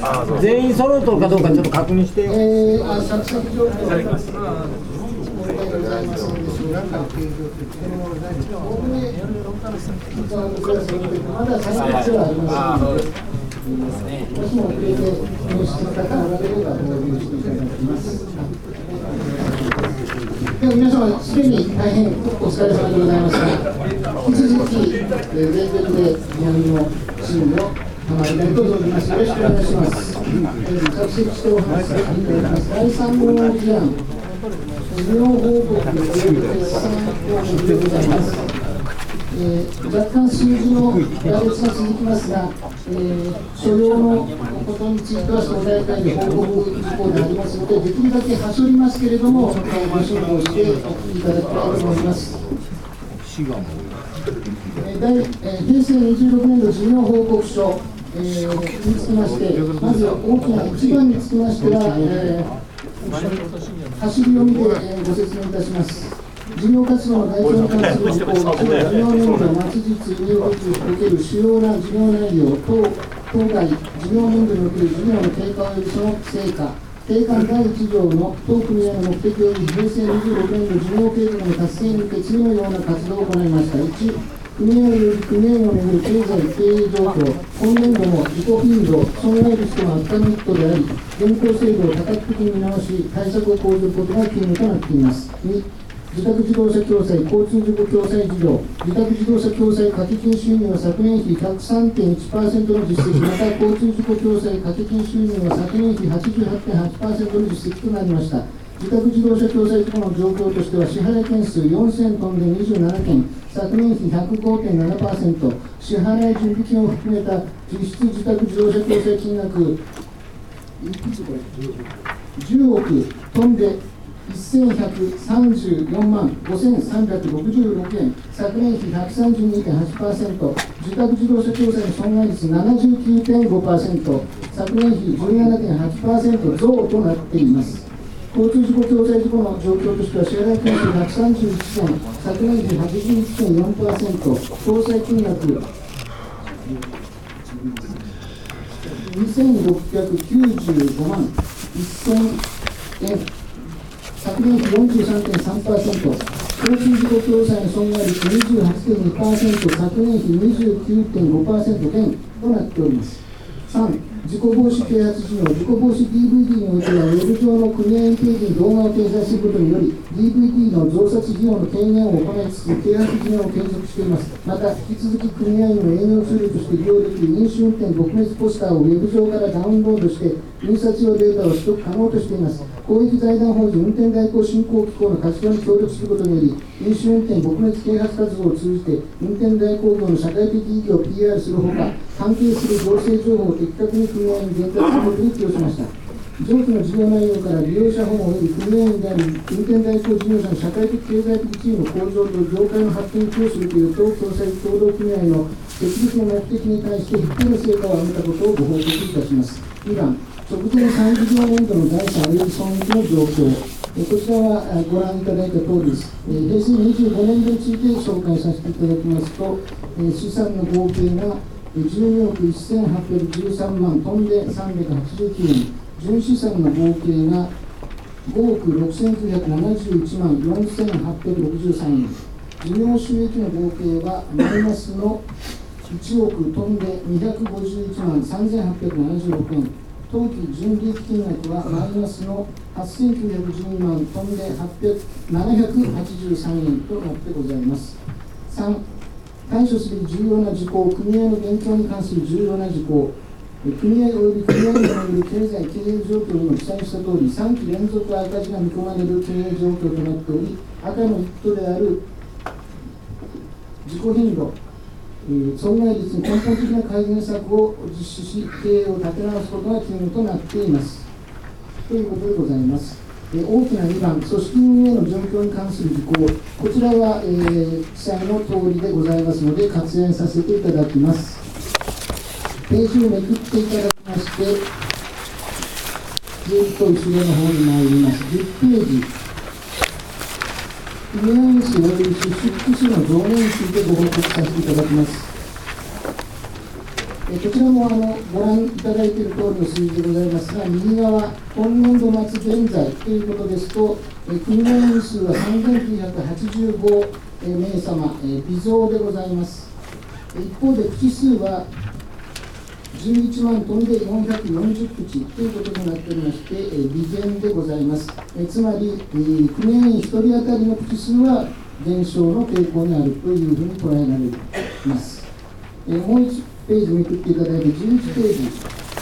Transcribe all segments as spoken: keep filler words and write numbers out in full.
全員揃うとるかどうかちょっと確認してよ。 えー、あ、作成状況がございますので、まだ採決はありませんので、もしも遅れて入室の方がおられれば合流していただきます。では皆様、すでに大変お疲れ様でございますが、引き続き、えー、レーベルで南のチームを賜りたいと存じます。よろしくお願いします。えー、着席してお話しさせていただきます。だいさん号議案、事業報告の決算項目でございます。えー、若干数字の羅列が続きますが、えー、所要のことについては総大会で報告事項でありますので、できるだけはしょりますけれども、ご辛抱してお聞きいただきたいと思います。えー大えー、平成にじゅうろくねん度事業報告書、えー、につきまして、まず大きな一番につきましては、えー、走り読みで、えー、ご説明いたします。事業活動の概要に関する事項、事業年度末日入力における主要な事業内容等、当該事業年度における事業の経過及びその成果、定款だいいち条の当組合の目的及び平成にじゅうろくねん度事業計画の達成に向け次のような活動を行いました。いち、組合及び組合をめぐる経済経営状況、今年度の自己頻度、損害率との悪化ミットであり、現行制度を多角的に見直し、対策を講ずることが急務となっています。に、自宅自動車共済、交通事故共済事業、自宅自動車共済掛け金収入は昨年比 ひゃくさんてんいちパーセント の実績、また交通事故共済掛け金収入は昨年比 はちじゅうはちてんはちパーセント の実績となりました。自宅自動車共済事故の状況としては、支払い件数よんせんトンでにじゅうななけん、昨年比 ひゃくごてんななパーセント、支払い準備金を含めた実質自宅自動車共済金額、いくつこれじゅうおくトンでせんひゃくさんじゅうよんまんごせんさんびゃくろくじゅうろくえん、昨年比 ひゃくさんじゅうにてんはちパーセント、自宅自動車共済の損害率 ななじゅうきゅうてんごパーセント、昨年比 じゅうななてんはちパーセント 増となっています。交通事故共済事故の状況としては、支払い件数ひゃくさんじゅういちけん、昨年比 はちじゅういちてんよんパーセント、共済金額にせんろっぴゃくきゅうじゅうごまんせんえん、昨年比 よんじゅうさんてんさんパーセント、交通事故共済の損害率 にじゅうはちてんにパーセント、昨年比 にじゅうきゅうてんごパーセント 減となっております。さん、事故防止啓発事業、事故防止 ディーブイディー においては、ウェブ上の組合員ページに動画を掲載することにより、ディーブイディー の増刷事業の軽減を行いつつ、啓発事業を継続しています。また、引き続き組合員の営業ツールとして利用できる飲酒運転撲滅ポスターをウェブ上からダウンロードして、印刷用データを取得可能としています。公益財団法人運転代行振興機構の活動に協力することにより、飲酒運転撲滅啓発活動を通じて、運転代行業の社会的意義を ピーアール するほか、関係する行政情報を的確に組合に伝達することに寄与しました。上記の事業内容から利用者保護及び組合員である運転代行事業者の社会的経済的地位の向上と業界の発展に寄与するという当共済協同組合の設立の目的に対して一定の成果を上げたことをご報告いたします。にばん、直前さん事業年度の財産及び損益の状況、こちらはご覧いただいた通りです。平成にじゅうごねん度について紹介させていただきますと、資産の合計がじゅうにおくせんはっぴゃくじゅうさんまんトンでさんびゃくはちじゅうきゅうえん、純資産の合計がごおくろくせんきゅうひゃくななじゅういちまんよんせんはっぴゃくろくじゅうさんえん、事業収益の合計はマイナスのいちおくトンでにひゃくごじゅういちまんさんぜんはっぴゃくななじゅうろくえん、当期純利益金額はマイナスのはっせんきゅうひゃくじゅうにまんトンでななひゃくはちじゅうさんえんとなってございます。さん、対処すべき重要な事項、組合の現況に関する重要な事項、組合及び組合員による経済経営状況にも記載したとおり、さんき連続赤字が見込まれる経営状況となっており、赤の一途である自己頻度、損害率に根本的な改善策を実施し、経営を立て直すことが急務となっています。ということでございます。えー、大きなにばん、組織運営の状況に関する事項、こちらは、えー、記載の通りでございますので、割愛させていただきます。ページをめくっていただきまして、ずっと後ろの方に参ります。じゅっページ、組合員数及び出資複数の増減についてご報告させていただきます。ええこちらもあのご覧いただいている通りの数字でございますが、右側、今年度末現在ということですと、え組合員数はさんぜんきゅうひゃくはちじゅうご名様、え微増でございます。一方で、口数はじゅういちまんトンでよんひゃくよんじゅう口ということになっておりまして、え微減でございます。えつまり、え組合員ひとり当たりの口数は減少の傾向にあるというふうに捉えられます。えもういちページめくっていただいて、じゅういちページ、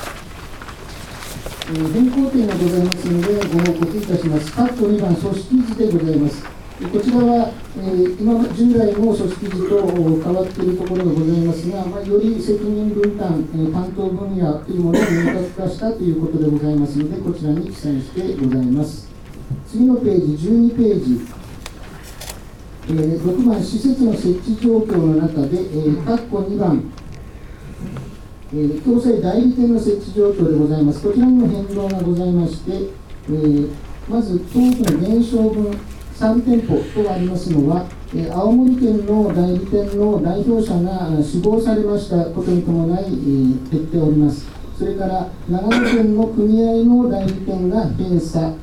えー、変更点がございますので、ご報告いたします。カットにばん、組織図でございます。こちらは、えー、今従来の組織図と変わっているところがございますが、まあ、より責任分担、えー、担当分野というものを明確化したということでございますので、こちらに記載してございます。次のページ、じゅうにページ、えー、ろくばん、施設の設置状況の中で、えー、カッコにばん、えー、共済代理店の設置状況でございます。こちらにも変動がございまして、えー、まず、当期の減少分、さんてんぽとありますのは、えー、青森県の代理店の代表者が死亡されましたことに伴い、えー、減っております。それから、長野県の組合の代理店が閉鎖、それから、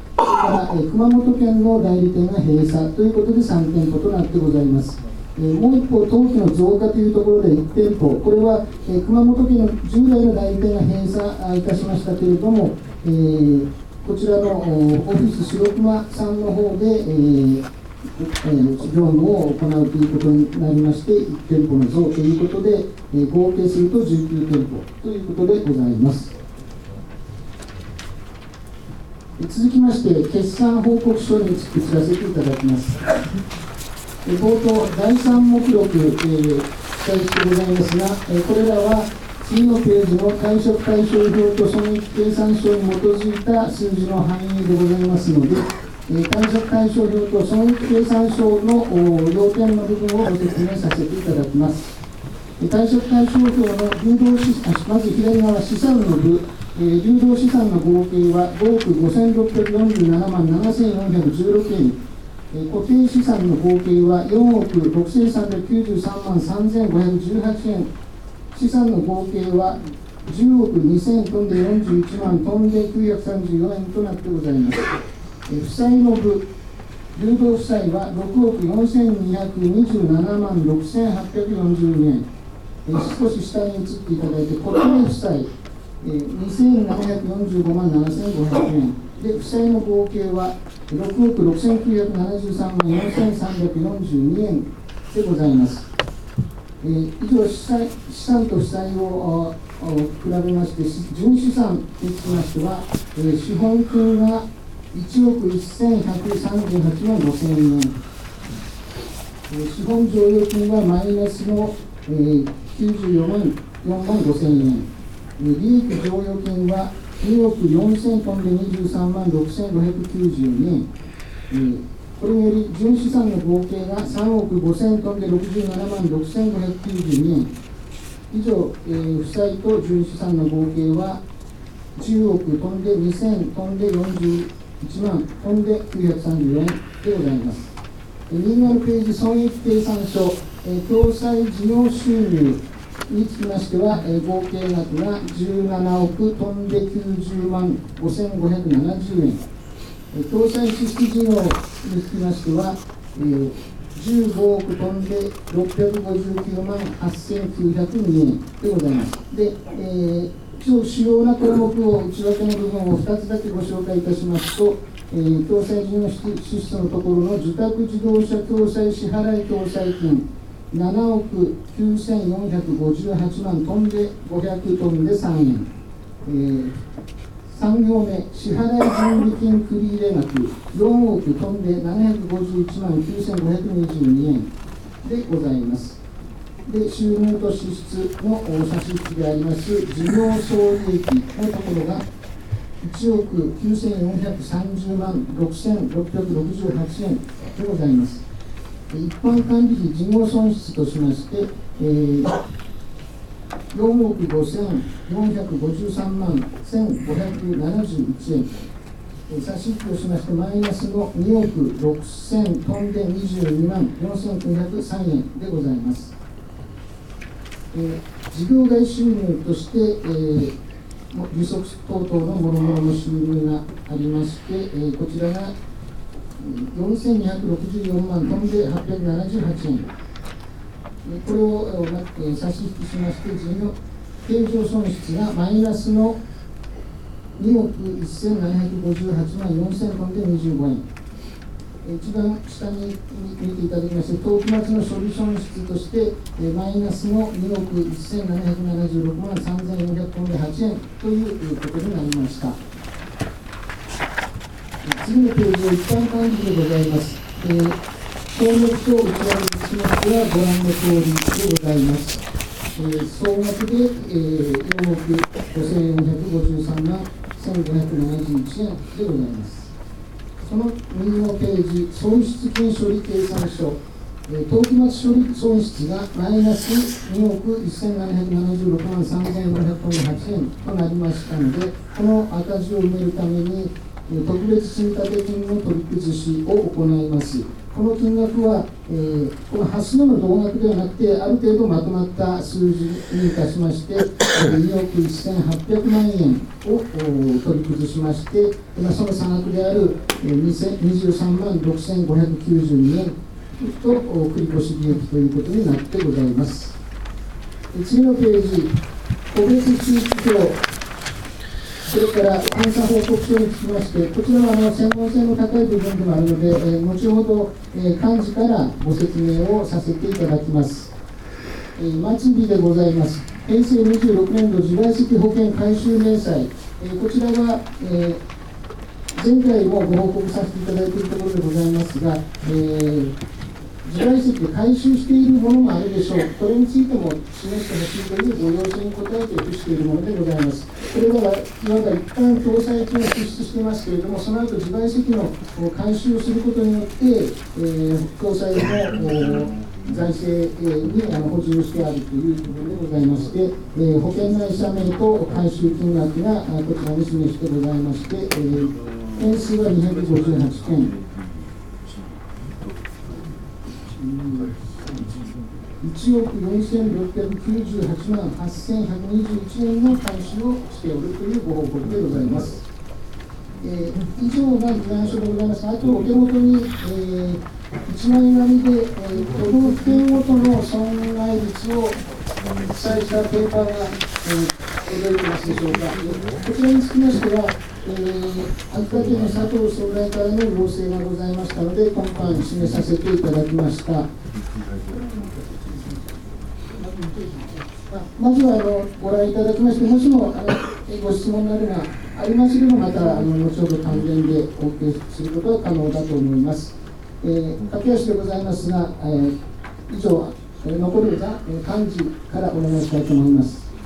えー、熊本県の代理店が閉鎖ということでさんてんぽとなってございます。えー、もう一方、当期の増加というところでいちてんぽ、これは、えー、熊本県の従来の代理店が閉鎖いたしましたけれども、えー、こちらのオフィス白熊さんの方で、えーえー、業務を行うということになりまして、いちてんぽの増ということで、えー、合計するとじゅうきゅうてんぽということでございます。続きまして、決算報告書について移らせていただきます。冒頭、だいさん目録、えー、記載してございますが、えー、これらは次のページの退職対象表と損益計算書に基づいた数字の範囲でございますので、えー、退職対象表と損益計算書の要点の部分をご説明させていただきます。えー、退職対象表の流動資産、まず左側資産の部、えー、流動資産の合計はごおくごせんろっぴゃくよんじゅうななまんななせんよんひゃくじゅうろくえん。固定資産の合計はよんおくろくせんさんびゃくきゅうじゅうさんまんさんぜんごひゃくじゅうはちえん、資産の合計はじゅうおくにせんトンでよんじゅういちまんトンできゅうひゃくさんじゅうよえんとなってございます。負債の部、流動負債はろくおくよんせんにひゃくにじゅうななまんろくせんはっぴゃくよんじゅうにえん、少し下に移っていただいて、固定負債にせんななひゃくよんじゅうごまんななせんごひゃくえんで、負債の合計はろくおくろくせんきゅうひゃくななじゅうさんまんよんせんさんびゃくよんじゅうにえんでございます。えー、以上資産、資産と負債を比べまして、純資産につきましては、えー、資本金がいちおくせんひゃくさんじゅうはちまんごせんえん、えー、資本剰余金はマイナスの、えー、きゅうじゅうよんまんごせんえん、えー、利益剰余金はにおくよんせんトンでにじゅうさんまんろくせんごひゃくきゅうじゅうにえん、えー、これにより純資産の合計がさんおくごせんトンでろくじゅうななまんろくせんごひゃくきゅうじゅうにえん、以上、えー、負債と純資産の合計はじゅうおくトンでにせんトンでよんじゅういちまんトンできゅうひゃくさんじゅうよえんでございます。えー、右側のページ、損益計算書、えー、共済事業収入につきましては、えー、合計額がじゅうななおくトンできゅうじゅうまんごせんごひゃくななじゅうえん、えー、共済支出事業につきましては、えー、じゅうごおくトンでろっぴゃくごじゅうきゅうまんはっせんきゅうひゃくにえんでございます。で、えー、一応主要な項目を内訳の部分をふたつだけご紹介いたしますと、えー、共済事業支出のところの受託自動車共済支払い共済金ななおくきゅうせんよんひゃくごじゅうはちまんトンでごひゃくトンでさんえん、えー、さん行目、支払い準備金繰入額よんおくトンでななひゃくごじゅういちまんきゅうせんごひゃくにじゅうにえんでございます。で、収入と支出の差し引きであります事業総利益のところがいちおくきゅうせんよんひゃくさんじゅうまんろくせんろっぴゃくろくじゅうはちえんでございます。一般管理費事業損失としまして、えー、よんおくごせんよんひゃくごじゅうさんまんせんごひゃくななじゅういちえん、えー、差し引きをしましてマイナスのにおくろくせんトンでにじゅうにまんよんせんきゅうひゃくさんえんでございます。えー事業外収入として、えー、利息等々の諸々の収入がありまして、えー、こちらがよんせんにひゃくろくじゅうよんまん飛んではっぴゃくななじゅうはちえん、これを、えー、差し引きしまして、事業経常損失がマイナスのにおくせんななひゃくごじゅうはちまんよんせん飛んでにじゅうごえん、一番下に見ていただきまして、当期末の処理損失として、えー、マイナスのにおくせんななひゃくななじゅうろくまんさんぜんよんひゃく飛んではちえんということになりました。次のページは一般管理でございます。えー、総額と内割り金額はご覧の通りでございます。えー、総額で、えー、よんおくごせんよんひゃくごじゅうさんまんせんごひゃくななじゅういちえんでございます。その右のページ、損失金処理計算書、えー、当期末処理損失がマイナスにおくせんななひゃくななじゅうろくまんさんぜんよんひゃくはちえんとなりましたので、この赤字を埋めるために、特別積立金の取り崩しを行います。この金額は、えー、この発出の同額ではなくて、ある程度まとまった数字にいたしまして、におくせんはっぴゃくまんえんを取り崩しまして、その差額であるにじゅうさんまんろくせんごひゃくきゅうじゅうにえんと繰越利益ということになってございます。次のページ、個別地域表、それから監査報告書につきまして、こちらはあの専門性の高い部分でもあるので、えー、後ほど、えー、幹事からご説明をさせていただきます。えー、末尾でございます。へいせいにじゅうろくねんど自賠責保険回収明細、えー、こちらは、えー、前回もご報告させていただいているところでございますが、えー自賠責で回収しているものもあるでしょう。これについても示してほしいというご要請に応えて付しているものでございます。これはいわば一旦共済金を支出していますけれども、その後自賠責の回収をすることによって、えー、共済の財政にあの補充してあるというところでございまして、えー、保険会社名と回収金額がこちらに示してございまして、えー、件数はにひゃくごじゅうはちけん。いちおくよんせんろっぴゃくきゅうじゅうはちまんはっせんひゃくにじゅういちえんの回収をしておるというご報告でございます。えー、以上が議案書でございますが、あとお手元に、えー、いちまい紙で、えー、都道府県ごとの損害率を記載したペーパーが、えー、届いてますでしょうか。こちらにつきましては、えー、秋田県の佐藤総理からの要請がございましたので、今般示させていただきました。まずはあのご覧いただきまして、もしもあのご質問などがありましたら、またあの後ほど関連でお受けすることは可能だと思います。えー、駆け足でございますが、えー、以上、えー、残るは幹事からお願いしたいと思います。